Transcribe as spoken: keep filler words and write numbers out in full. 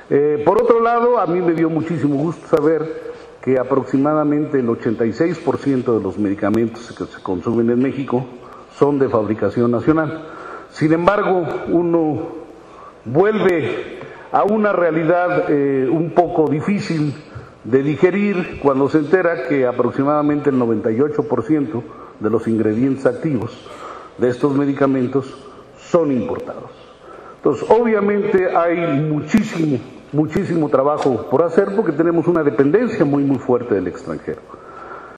Eh, por otro lado, a mí me dio muchísimo gusto saber que aproximadamente el ochenta y seis por ciento de los medicamentos que se consumen en México son de fabricación nacional. Sin embargo, uno vuelve a una realidad eh, un poco difícil de digerir cuando se entera que aproximadamente el noventa y ocho por ciento de los ingredientes activos de estos medicamentos son importados. Entonces, obviamente hay muchísimo, muchísimo trabajo por hacer porque tenemos una dependencia muy, muy fuerte del extranjero.